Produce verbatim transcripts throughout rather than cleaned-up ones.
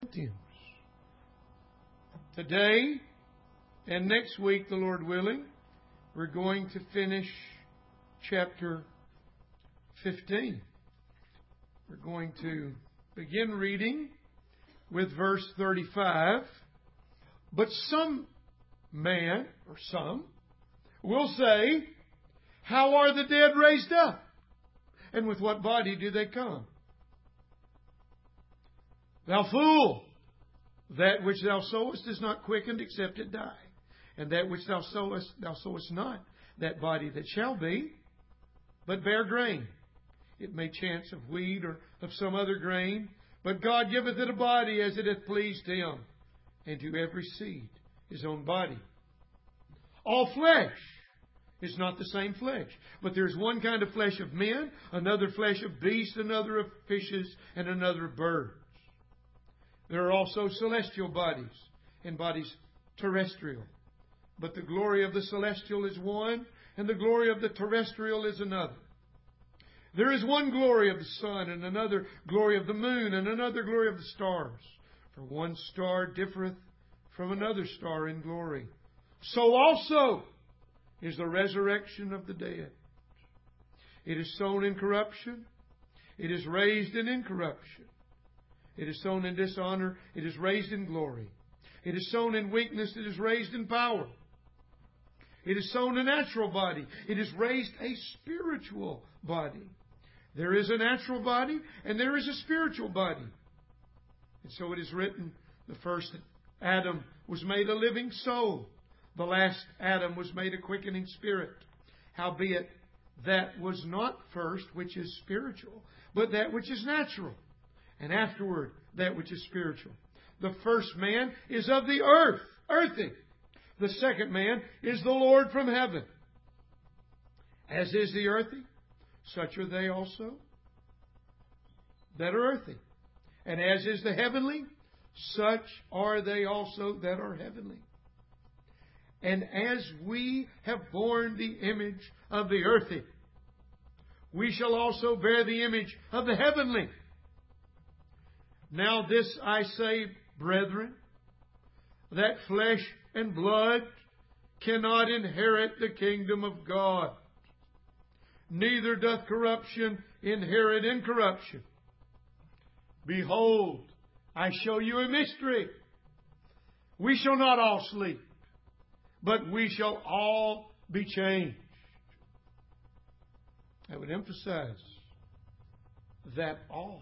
Today and next week, the Lord willing, we're going to finish chapter fifteen. We're going to begin reading with verse thirty-five. But some man, or some, will say, how are the dead raised up? And with what body do they come? Thou fool! That which thou sowest is not quickened except it die. And that which thou sowest, thou sowest not that body that shall be, but bear grain. It may chance of wheat or of some other grain, but God giveth it a body as it hath pleased Him, and to every seed his own body. All flesh is not the same flesh, but there is one kind of flesh of men, another flesh of beasts, another of fishes, and another of birds. There are also celestial bodies and bodies terrestrial. But the glory of the celestial is one, and the glory of the terrestrial is another. There is one glory of the sun, and another glory of the moon, and another glory of the stars. For one star differeth from another star in glory. So also is the resurrection of the dead. It is sown in corruption. It is raised in incorruption. It is sown in dishonor. It is raised in glory. It is sown in weakness. It is raised in power. It is sown a natural body. It is raised a spiritual body. There is a natural body and there is a spiritual body. And so it is written, the first Adam was made a living soul. The last Adam was made a quickening spirit. Howbeit, that was not first which is spiritual, but that which is natural. And afterward, that which is spiritual. The first man is of the earth, earthy. The second man is the Lord from heaven. As is the earthy, such are they also that are earthy. And as is the heavenly, such are they also that are heavenly. And as we have borne the image of the earthy, we shall also bear the image of the heavenly. Now this I say, brethren, that flesh and blood cannot inherit the kingdom of God. Neither doth corruption inherit incorruption. Behold, I show you a mystery. We shall not all sleep, but we shall all be changed. I would emphasize that all.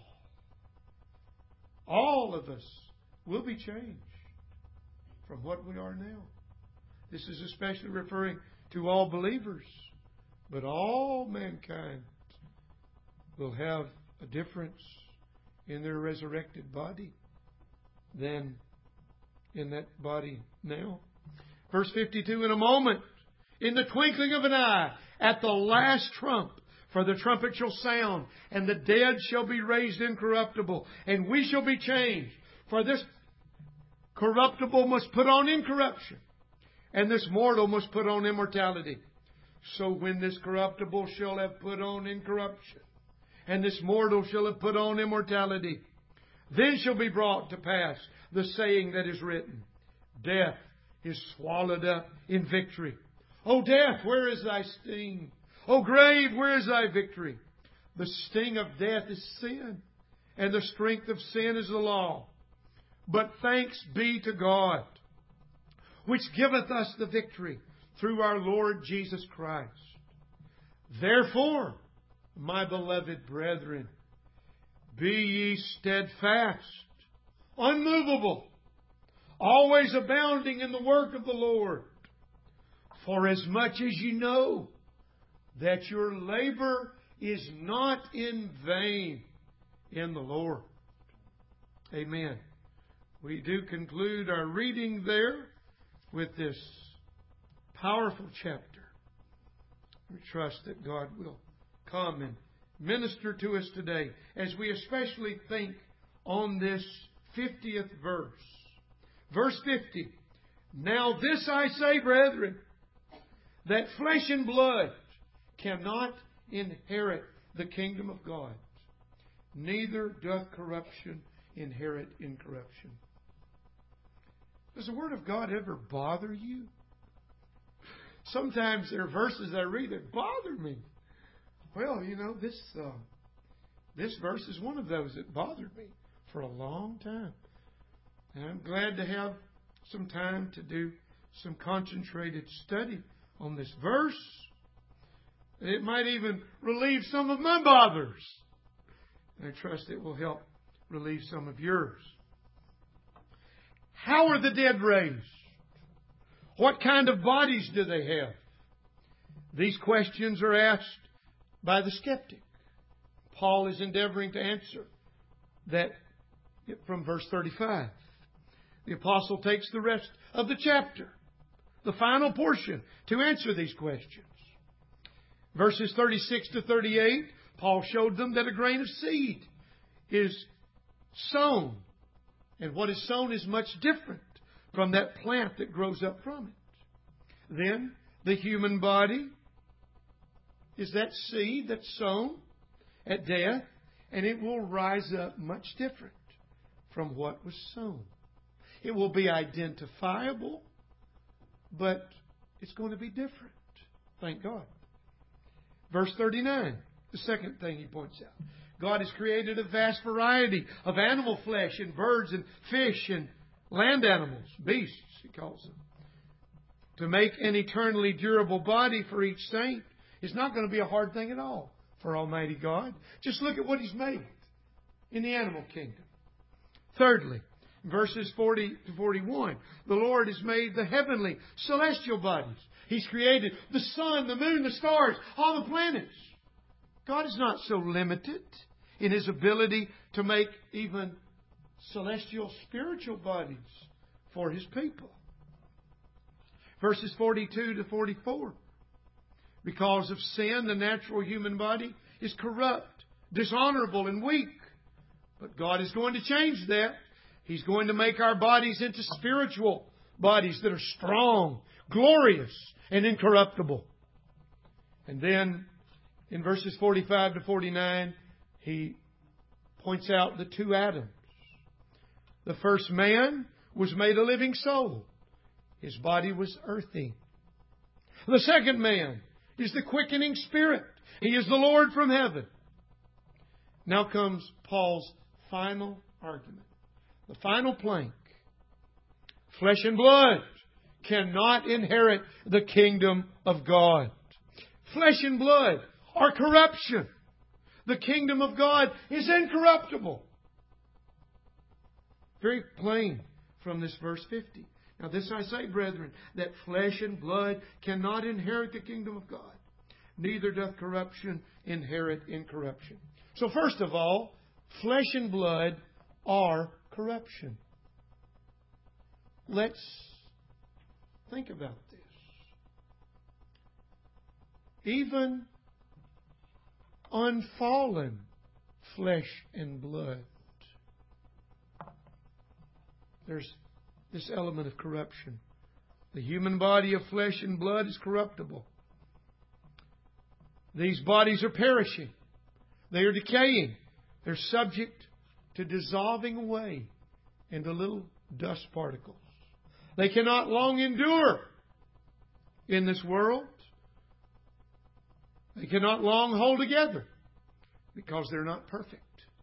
All of us will be changed from what we are now. This is especially referring to all believers, but all mankind will have a difference in their resurrected body than in that body now. Verse fifty-two, in a moment, in the twinkling of an eye, at the last trump, for the trumpet shall sound, and the dead shall be raised incorruptible, and we shall be changed. For this corruptible must put on incorruption, and this mortal must put on immortality. So when this corruptible shall have put on incorruption, and this mortal shall have put on immortality, then shall be brought to pass the saying that is written, death is swallowed up in victory. O death, where is thy sting? O grave, where is thy victory? The sting of death is sin, and the strength of sin is the law. But thanks be to God, which giveth us the victory through our Lord Jesus Christ. Therefore, my beloved brethren, be ye steadfast, unmovable, always abounding in the work of the Lord. For as much as ye know that your labor is not in vain in the Lord. Amen. We do conclude our reading there with this powerful chapter. We trust that God will come and minister to us today as we especially think on this fiftieth verse. Verse fifty. Now this I say, brethren, that flesh and blood cannot inherit the kingdom of God, neither doth corruption inherit incorruption. Does the Word of God ever bother you? Sometimes there are verses I read that bother me. Well, you know, this uh, this verse is one of those that bothered me for a long time. And I'm glad to have some time to do some concentrated study on this verse. It might even relieve some of my bothers. And I trust it will help relieve some of yours. How are the dead raised? What kind of bodies do they have? These questions are asked by the skeptic. Paul is endeavoring to answer that from verse thirty-five. The apostle takes the rest of the chapter, the final portion, to answer these questions. Verses thirty-six to thirty-eight, Paul showed them that a grain of seed is sown. And what is sown is much different from that plant that grows up from it. Then, the human body is that seed that's sown at death, and it will rise up much different from what was sown. It will be identifiable, but it's going to be different. Thank God. Verse thirty-nine, the second thing he points out. God has created a vast variety of animal flesh and birds and fish and land animals, beasts, he calls them. To make an eternally durable body for each saint is not going to be a hard thing at all for Almighty God. Just look at what He's made in the animal kingdom. Thirdly, verses forty to forty-one, the Lord has made the heavenly, celestial bodies. He's created the sun, the moon, the stars, all the planets. God is not so limited in His ability to make even celestial, spiritual bodies for His people. Verses forty-two to forty-four. Because of sin, the natural human body is corrupt, dishonorable, and weak. But God is going to change that. He's going to make our bodies into spiritual bodies that are strong, glorious, and incorruptible. And then, in verses forty-five to forty-nine, he points out the two Adams. The first man was made a living soul. His body was earthy. The second man is the quickening Spirit. He is the Lord from heaven. Now comes Paul's final argument. The final plank. Flesh and blood cannot inherit the kingdom of God. Flesh and blood are corruption. The kingdom of God is incorruptible. Very plain from this verse fifty. Now this I say, brethren, that flesh and blood cannot inherit the kingdom of God. Neither doth corruption inherit incorruption. So first of all, flesh and blood are corruption. Let's think about this. Even unfallen flesh and blood, there's this element of corruption. The human body of flesh and blood is corruptible. These bodies are perishing. They are decaying. They're subject to dissolving away into little dust particles. They cannot long endure in this world. They cannot long hold together because they're not perfect.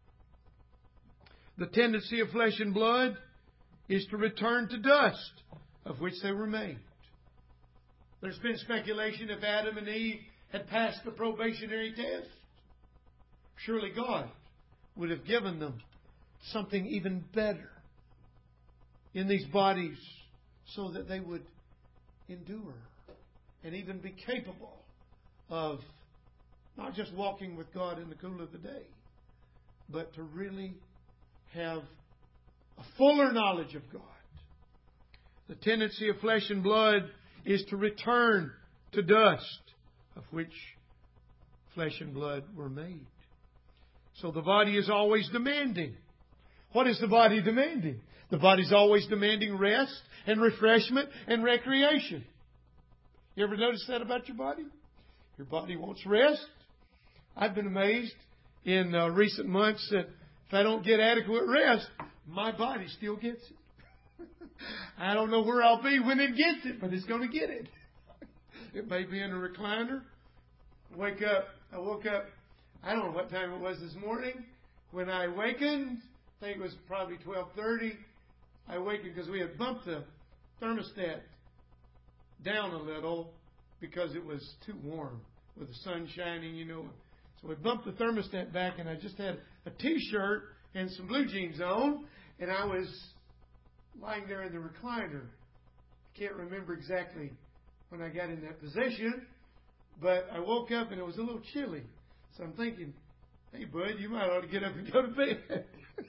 The tendency of flesh and blood is to return to dust of which they were made. There's been speculation if Adam and Eve had passed the probationary test, surely God would have given them something even better in these bodies so that they would endure and even be capable of not just walking with God in the cool of the day, but to really have a fuller knowledge of God. The tendency of flesh and blood is to return to dust of which flesh and blood were made. So the body is always demanding. What is the body demanding? The body's always demanding rest and refreshment and recreation. You ever notice that about your body? Your body wants rest. I've been amazed in uh, recent months that If I don't get adequate rest, my body still gets it. I don't know where I'll be when it gets it, but it's going to get it. It may be in a recliner. Wake up. I woke up. I don't know what time it was this morning. When I awakened, I think it was probably twelve thirty. I awakened because we had bumped the thermostat down a little because it was too warm with the sun shining, you know. So we bumped the thermostat back, and I just had a T-shirt and some blue jeans on, and I was lying there in the recliner. I can't remember exactly when I got in that position, but I woke up and it was a little chilly. So I'm thinking, hey, bud, you might ought to get up and go to bed.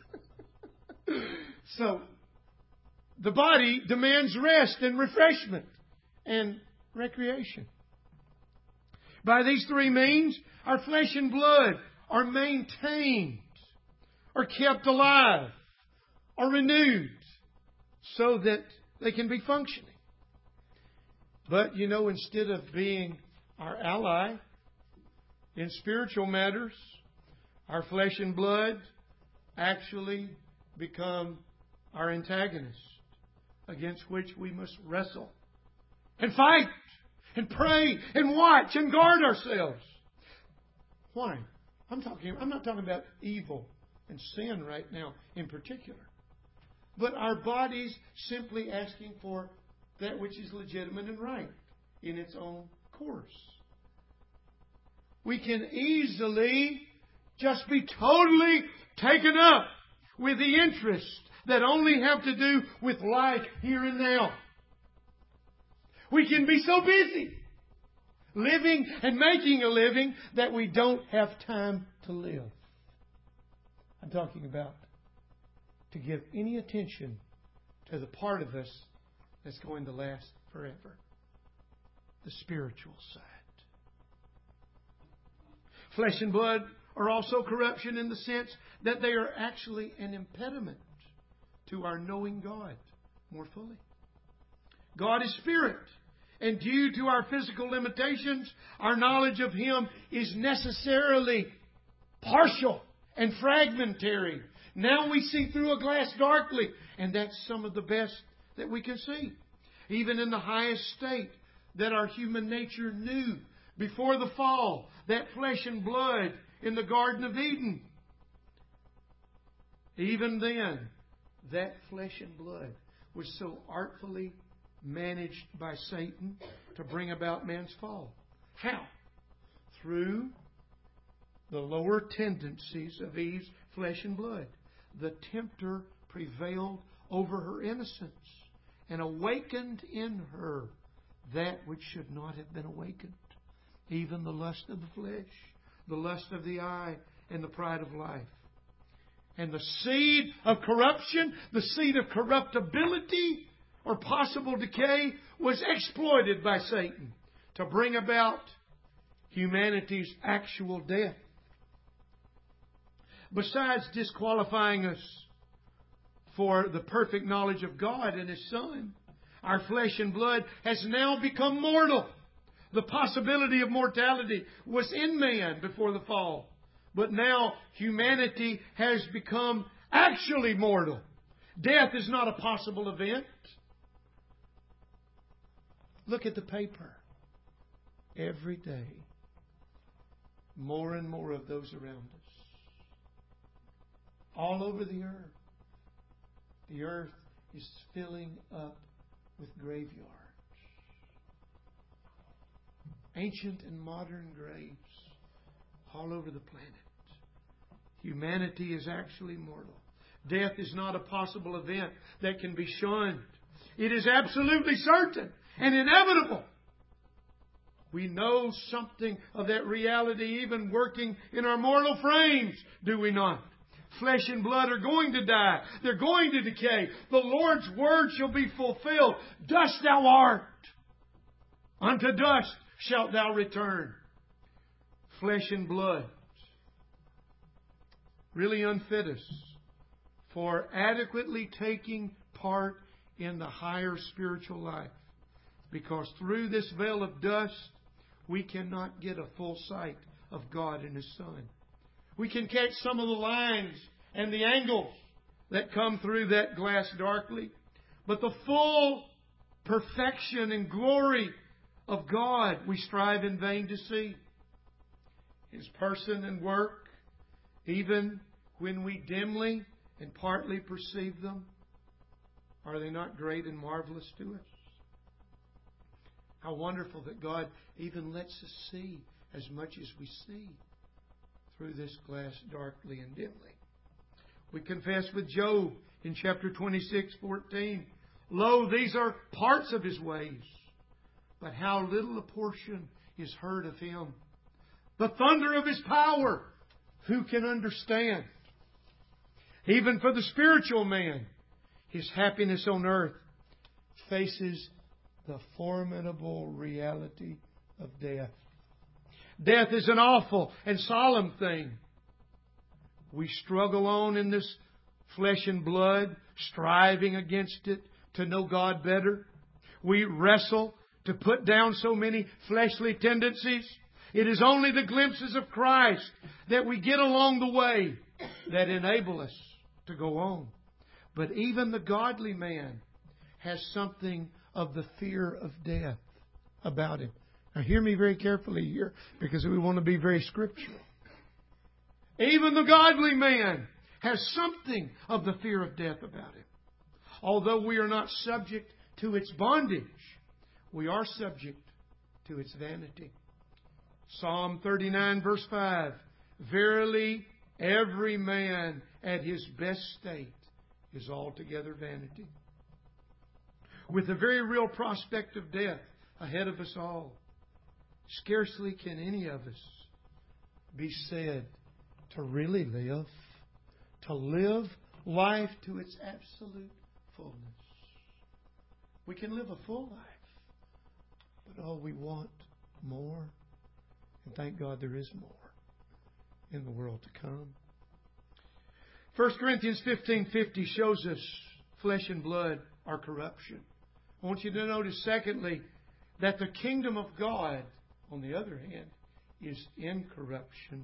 So the body demands rest and refreshment and recreation. By these three means, our flesh and blood are maintained, are kept alive, are renewed, so that they can be functioning. But, you know, instead of being our ally in spiritual matters, our flesh and blood actually become our antagonist, against which we must wrestle and fight and pray and watch and guard ourselves. Why? I'm talking. I'm not talking about evil and sin right now in particular, but our bodies simply asking for that which is legitimate and right in its own course. We can easily just be totally taken up with the interests that only have to do with life here and now. We can be so busy living and making a living that we don't have time to live. I'm talking about to give any attention to the part of us that's going to last forever. The spiritual side. Flesh and blood are also corruption in the sense that they are actually an impediment to our knowing God more fully. God is spirit, and due to our physical limitations, our knowledge of Him is necessarily partial and fragmentary. Now we see through a glass darkly, and that's some of the best that we can see. Even in the highest state that our human nature knew before the fall, that flesh and blood in the Garden of Eden. Even then, that flesh and blood was so artfully managed by Satan to bring about man's fall. How? Through the lower tendencies of Eve's flesh and blood. The tempter prevailed over her innocence and awakened in her that which should not have been awakened. Even the lust of the flesh, the lust of the eye, and the pride of life. And the seed of corruption, the seed of corruptibility or possible decay was exploited by Satan to bring about humanity's actual death. Besides disqualifying us for the perfect knowledge of God and His Son, our flesh and blood has now become mortal. The possibility of mortality was in man before the fall. But now humanity has become actually mortal. Death is not a possible event. Look at the paper. Every day, more and more of those around us. All over the earth. The earth is filling up with graveyards. Ancient and modern graves all over the planet. Humanity is actually mortal. Death is not a possible event that can be shunned. It is absolutely certain and inevitable. We know something of that reality even working in our mortal frames, do we not? Flesh and blood are going to die. They're going to decay. The Lord's word shall be fulfilled. Dust thou art. Unto dust shalt thou return. Flesh and blood really unfit us for adequately taking part in the higher spiritual life. Because through this veil of dust, we cannot get a full sight of God and His Son. We can catch some of the lines and the angles that come through that glass darkly. But the full perfection and glory of God we strive in vain to see. His person and work, even when we dimly and partly perceive them, are they not great and marvelous to us? How wonderful that God even lets us see as much as we see through this glass darkly and dimly. We confess with Job in chapter twenty-six, fourteen, "Lo, these are parts of His ways, but how little a portion is heard of Him. The thunder of His power, who can understand?" Even for the spiritual man, his happiness on earth faces the formidable reality of death. Death is an awful and solemn thing. We struggle on in this flesh and blood, striving against it to know God better. We wrestle to put down so many fleshly tendencies. It is only the glimpses of Christ that we get along the way that enable us to go on. But even the godly man has something of the fear of death about him. Now hear me very carefully here, because we want to be very scriptural. Even the godly man has something of the fear of death about him. Although we are not subject to its bondage, we are subject to its vanity. Psalm thirty-nine verse five, "Verily every man at his best state is altogether vanity." With the very real prospect of death ahead of us all, scarcely can any of us be said to really live, to live life to its absolute fullness. We can live a full life, but oh, we want more. And thank God there is more in the world to come. First Corinthians fifteen fifty shows us flesh and blood are corruption. I want you to notice, secondly, that the kingdom of God, on the other hand, is incorruption.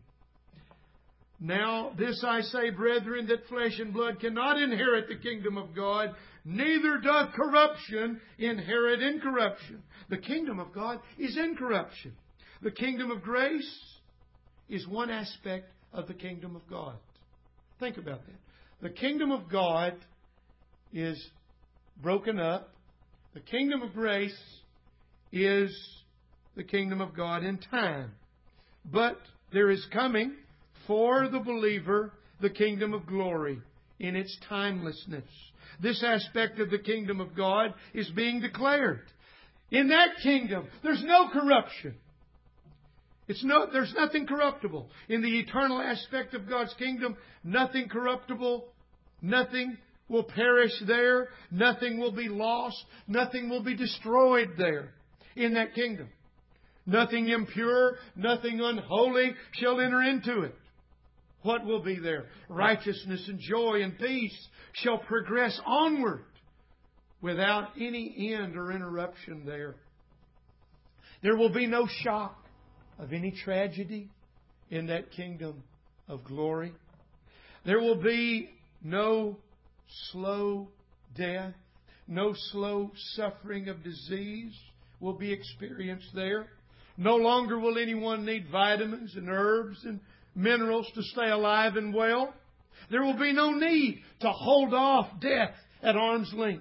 "Now this I say, brethren, that flesh and blood cannot inherit the kingdom of God, neither doth corruption inherit incorruption." The kingdom of God is incorruption. The kingdom of grace is one aspect of the kingdom of God. Think about that. The kingdom of God is broken up. The kingdom of grace is the kingdom of God in time. But there is coming for the believer the kingdom of glory in its timelessness. This aspect of the kingdom of God is being declared. In that kingdom, there's no corruption. It's no, there's nothing corruptible. In the eternal aspect of God's kingdom, nothing corruptible, nothing will perish there, nothing will be lost, nothing will be destroyed there in that kingdom. Nothing impure, nothing unholy shall enter into it. What will be there? Righteousness and joy and peace shall progress onward without any end or interruption there. There will be no shock of any tragedy in that kingdom of glory. There will be no slow death, no slow suffering of disease will be experienced there. No longer will anyone need vitamins and herbs and minerals to stay alive and well. There will be no need to hold off death at arm's length.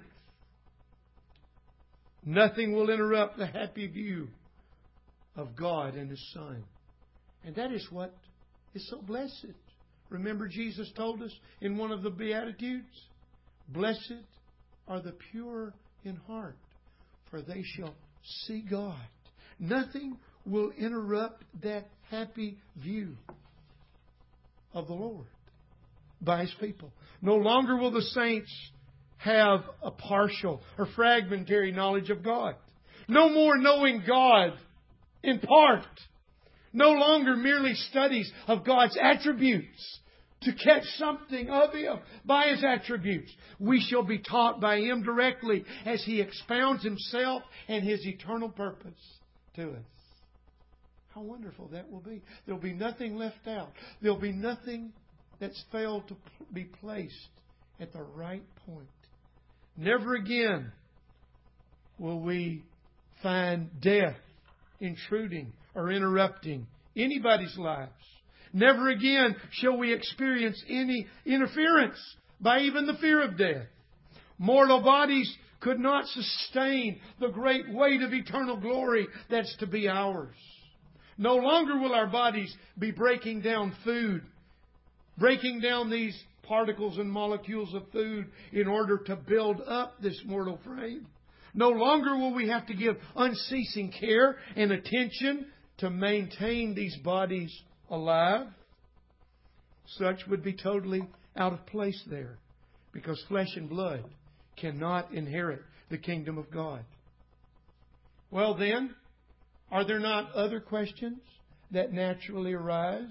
Nothing will interrupt the happy view of God and His Son. And that is what is so blessed. Remember, Jesus told us in one of the Beatitudes, "Blessed are the pure in heart, for they shall see God." Nothing will interrupt that happy view of the Lord by His people. No longer will the saints have a partial or fragmentary knowledge of God. No more knowing God in part. No longer merely studies of God's attributes to catch something of Him by His attributes. We shall be taught by Him directly as He expounds Himself and His eternal purpose to us. How wonderful that will be. There'll be nothing left out. There'll be nothing that's failed to be placed at the right point. Never again will we find death intruding or interrupting anybody's lives. Never again shall we experience any interference by even the fear of death. Mortal bodies could not sustain the great weight of eternal glory that's to be ours. No longer will our bodies be breaking down food, breaking down these particles and molecules of food in order to build up this mortal frame. No longer will we have to give unceasing care and attention to maintain these bodies alive. Such would be totally out of place there, because flesh and blood cannot inherit the kingdom of God. Well then, are there not other questions that naturally arise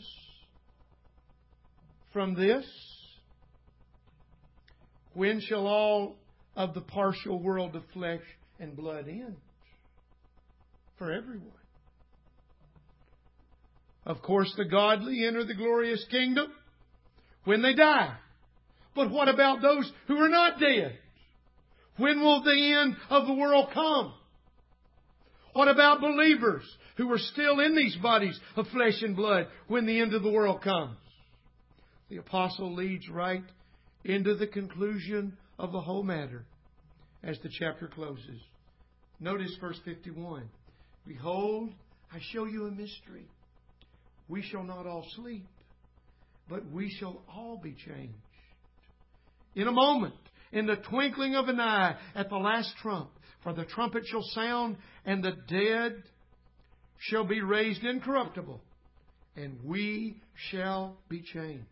from this? When shall all of the partial world of flesh and blood end? For everyone. Of course, the godly enter the glorious kingdom when they die. But what about those who are not dead? When will the end of the world come? What about believers who are still in these bodies of flesh and blood when the end of the world comes? The apostle leads right into the conclusion of the whole matter as the chapter closes. Notice verse fifty-one. Behold, I show you a mystery. We shall not all sleep, but we shall all be changed. In a moment, in the twinkling of an eye, at the last trump, for the trumpet shall sound, and the dead shall be raised incorruptible, and we shall be changed.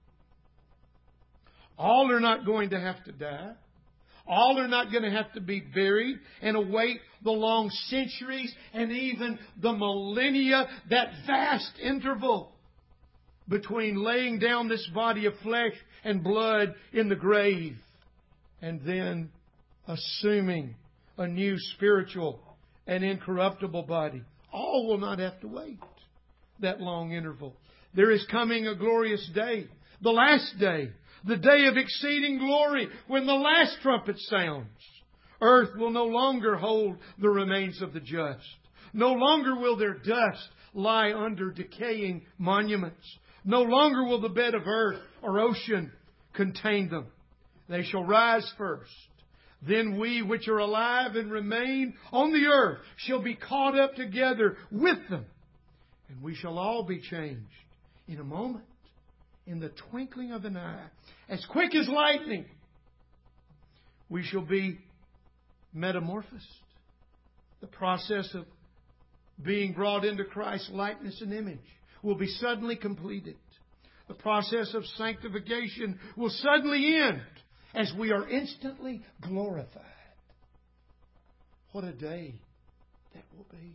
All are not going to have to die. All are not going to have to be buried and await the long centuries and even the millennia, that vast interval between laying down this body of flesh and blood in the grave and then assuming a new spiritual and incorruptible body. All will not have to wait that long interval. There is coming a glorious day, the last day, the day of exceeding glory, when the last trumpet sounds. Earth will no longer hold the remains of the just. No longer will their dust lie under decaying monuments. No longer will the bed of earth or ocean contain them. They shall rise first. Then we which are alive and remain on the earth shall be caught up together with them. And we shall all be changed in a moment, in the twinkling of an eye, as quick as lightning. We shall be metamorphosed. The process of being brought into Christ's likeness and image will be suddenly completed. The process of sanctification will suddenly end as we are instantly glorified. What a day that will be.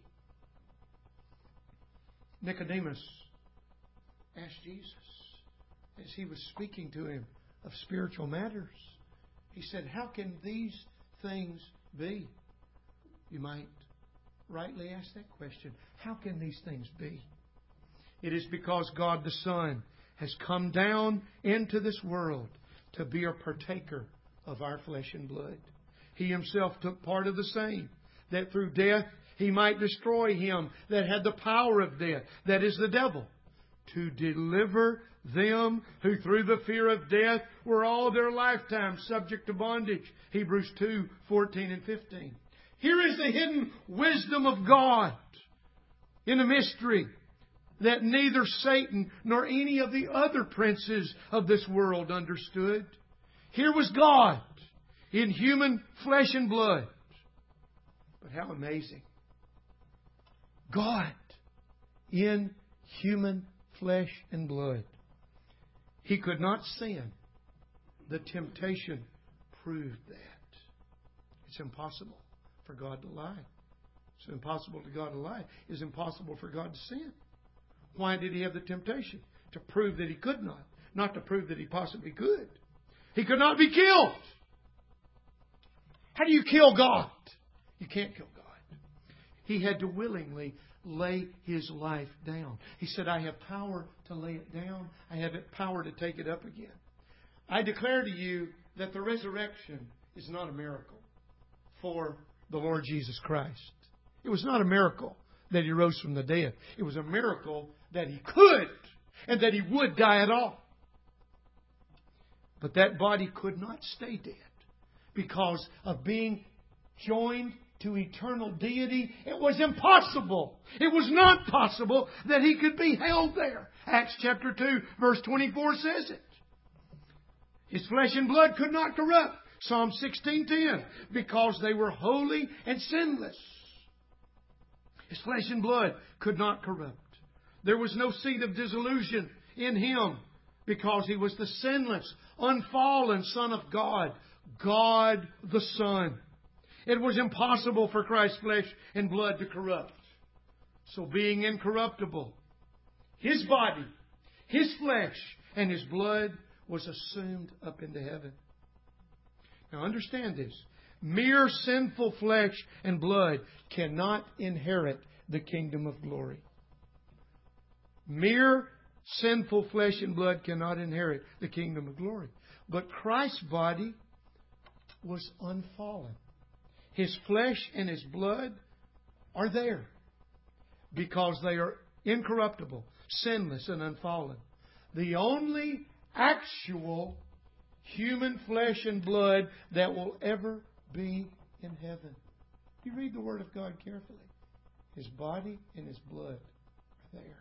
Nicodemus asked Jesus, as He was speaking to him of spiritual matters, he said, how can these things be? You might rightly ask that question. How can these things be? It is because God the Son has come down into this world to be a partaker of our flesh and blood. He Himself took part of the same, that through death He might destroy him that had the power of death, that is the devil, to deliver them who through the fear of death were all their lifetime subject to bondage. Hebrews two, fourteen and fifteen. Here is the hidden wisdom of God in a mystery that neither Satan nor any of the other princes of this world understood. Here was God in human flesh and blood. But how amazing. God in human flesh and blood. He could not sin. The temptation proved that. It's impossible for God to lie. It's impossible for God to lie. It's impossible for God to sin. Why did He have the temptation? To prove that He could not. Not to prove that He possibly could. He could not be killed. How do you kill God? You can't kill God. He had to willingly lay His life down. He said, I have power to lay it down. I have power to take it up again. I declare to you that the resurrection is not a miracle for the Lord Jesus Christ. It was not a miracle that He rose from the dead. It was a miracle that He could and that He would die at all. But that body could not stay dead because of being joined to eternal deity. It was impossible. It was not possible that He could be held there. Acts chapter two, verse twenty-four says it. His flesh and blood could not corrupt. Psalm sixteen ten, because they were holy and sinless. His flesh and blood could not corrupt. There was no seed of dissolution in Him because He was the sinless, unfallen Son of God, God the Son. It was impossible for Christ's flesh and blood to corrupt. So being incorruptible, His body, His flesh, and His blood was assumed up into heaven. Now understand this. Mere sinful flesh and blood cannot inherit the kingdom of glory. Mere sinful flesh and blood cannot inherit the kingdom of glory. But Christ's body was unfallen. His flesh and His blood are there because they are incorruptible, sinless, and unfallen. The only actual human flesh and blood that will ever be in heaven. You read the Word of God carefully. His body and His blood are there.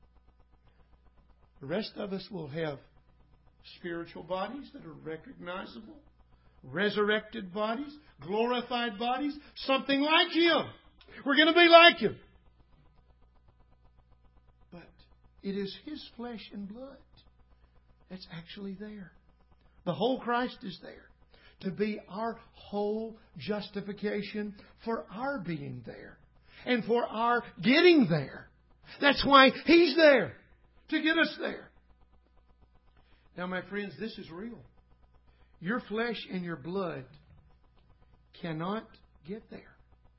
The rest of us will have spiritual bodies that are recognizable, resurrected bodies, glorified bodies, something like Him. We're going to be like Him. But it is His flesh and blood that's actually there. The whole Christ is there to be our whole justification for our being there and for our getting there. That's why He's there, to get us there. Now, my friends, this is real. Your flesh and your blood cannot get there.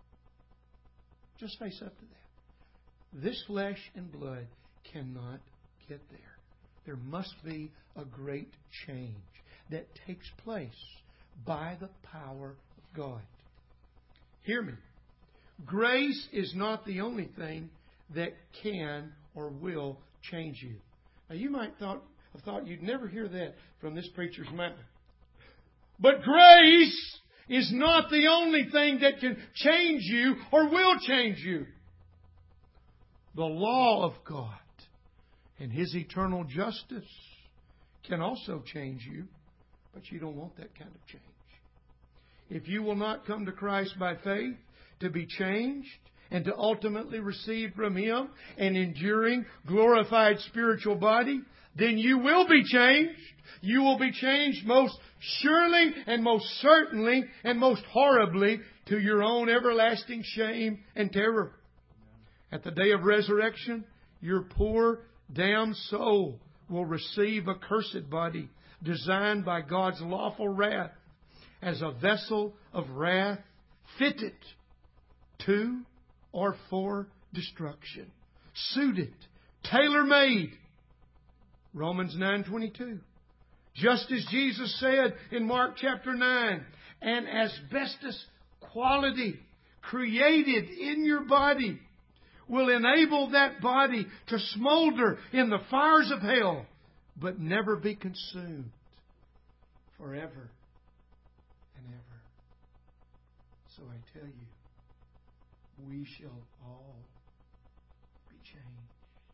Just face up to that. This flesh and blood cannot get there. There must be a great change that takes place by the power of God. Hear me. Grace is not the only thing that can or will change you. Now, you might thought, have thought you'd never hear that from this preacher's mouth. But grace is not the only thing that can change you or will change you. The law of God and His eternal justice can also change you, but you don't want that kind of change. If you will not come to Christ by faith to be changed and to ultimately receive from Him an enduring, glorified spiritual body, then you will be changed. You will be changed most surely and most certainly and most horribly to your own everlasting shame and terror. At the day of resurrection, your poor, damned soul will receive a cursed body designed by God's lawful wrath as a vessel of wrath fitted to or for destruction. Suited, tailor-made. Romans nine twenty-two. Just as Jesus said in Mark chapter nine, an asbestos quality created in your body will enable that body to smolder in the fires of hell, but never be consumed forever and ever. So I tell you, we shall all be changed.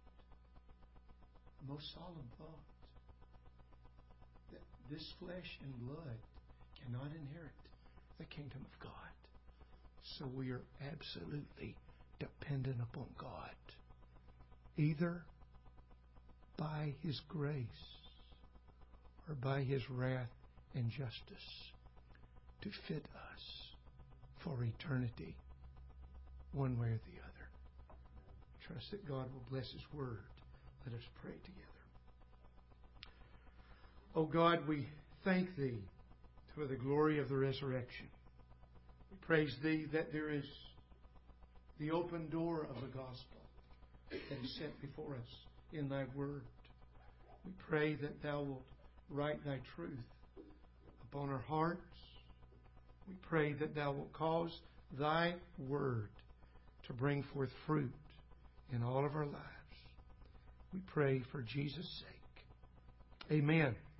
The most solemn thought that this flesh and blood cannot inherit the kingdom of God. So we are absolutely dependent upon God, either by His grace or by His wrath and justice to fit us for eternity, one way or the other. Trust that God will bless His Word. Let us pray together. Oh God, we thank Thee for the glory of the resurrection. We praise Thee that there is the open door of the gospel that is set before us in Thy Word. We pray that Thou wilt write Thy truth upon our hearts. We pray that Thou wilt cause Thy Word to bring forth fruit in all of our lives. We pray for Jesus' sake. Amen.